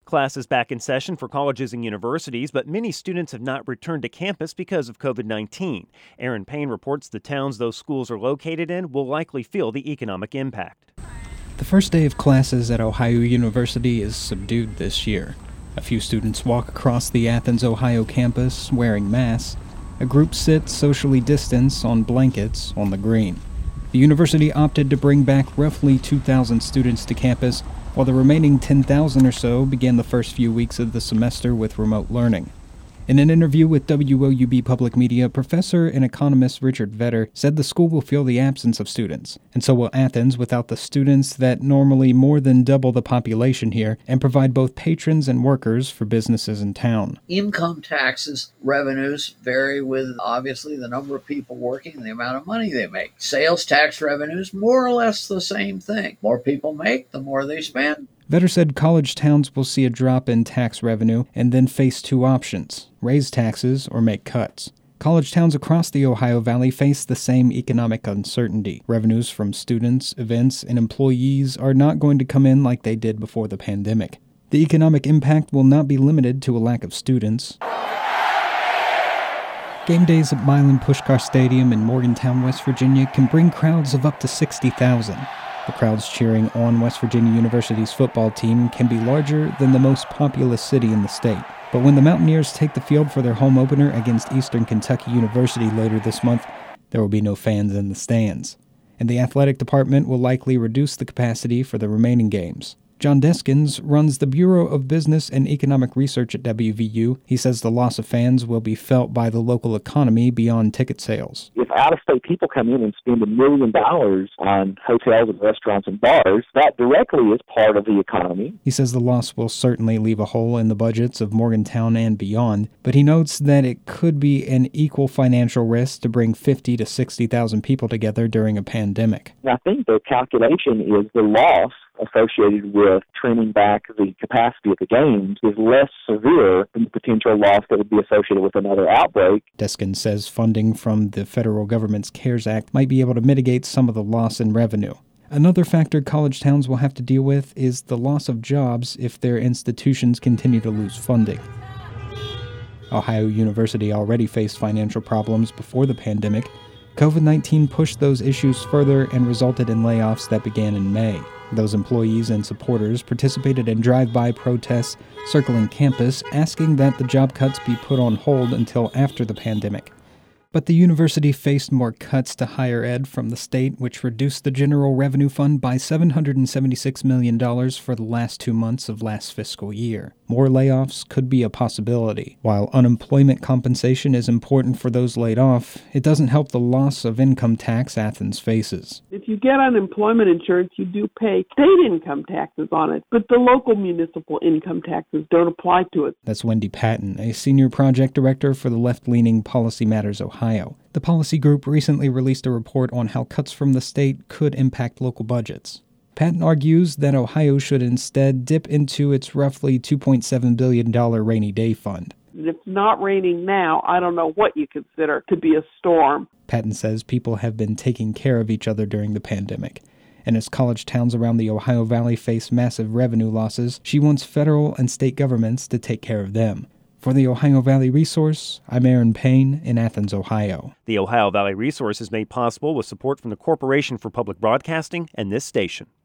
classes back in session for colleges and universities, but many students have not returned to campus because of COVID-19. Aaron Payne reports the towns those schools are located in will likely feel the economic impact. The first day of classes at Ohio University is subdued this year. A few students walk across the Athens, Ohio campus wearing masks. A group sits socially distanced on blankets on the green. The university opted to bring back roughly 2,000 students to campus, while the remaining 10,000 or so began the first few weeks of the semester with remote learning. In an interview with WOUB Public Media, professor and economist Richard Vedder said the school will feel the absence of students, and so will Athens without the students that normally more than double the population here and provide both patrons and workers for businesses in town. Income taxes revenues vary with, obviously, the number of people working and the amount of money they make. Sales tax revenues, more or less the same thing. More people make, the more they spend. Vedder said college towns will see a drop in tax revenue and then face two options: raise taxes or make cuts. College towns across the Ohio Valley face the same economic uncertainty. Revenues from students, events, and employees are not going to come in like they did before the pandemic. The economic impact will not be limited to a lack of students. Game days at Milan Puskar Stadium in Morgantown, West Virginia can bring crowds of up to 60,000. The crowds cheering on West Virginia University's football team can be larger than the most populous city in the state. But when the Mountaineers take the field for their home opener against Eastern Kentucky University later this month, there will be no fans in the stands. And the athletic department will likely reduce the capacity for the remaining games. John Deskins runs the Bureau of Business and Economic Research at WVU. He says the loss of fans will be felt by the local economy beyond ticket sales. If out-of-state people come in and spend $1 million on hotels and restaurants and bars, that directly is part of the economy. He says the loss will certainly leave a hole in the budgets of Morgantown and beyond, but he notes that it could be an equal financial risk to bring 50 to 60,000 people together during a pandemic. I think the calculation is the loss associated with trimming back the capacity of the games is less severe than the potential loss that would be associated with another outbreak. Deskin says funding from the federal government's CARES Act might be able to mitigate some of the loss in revenue. Another factor college towns will have to deal with is the loss of jobs if their institutions continue to lose funding. Ohio University already faced financial problems before the pandemic. COVID-19 pushed those issues further and resulted in layoffs that began in May. Those employees and supporters participated in drive-by protests circling campus, asking that the job cuts be put on hold until after the pandemic. But the university faced more cuts to higher ed from the state, which reduced the general revenue fund by $776 million for the last 2 months of last fiscal year. More layoffs could be a possibility. While unemployment compensation is important for those laid off, it doesn't help the loss of income tax Athens faces. If you get unemployment insurance, you do pay state income taxes on it, but the local municipal income taxes don't apply to it. That's Wendy Patton, a senior project director for the left-leaning Policy Matters Ohio. The policy group recently released a report on how cuts from the state could impact local budgets. Patton argues that Ohio should instead dip into its roughly $2.7 billion rainy day fund. If it's not raining now, I don't know what you consider to be a storm. Patton says people have been taking care of each other during the pandemic. And as college towns around the Ohio Valley face massive revenue losses, she wants federal and state governments to take care of them. For the Ohio Valley Resource, I'm Aaron Payne in Athens, Ohio. The Ohio Valley Resource is made possible with support from the Corporation for Public Broadcasting and this station.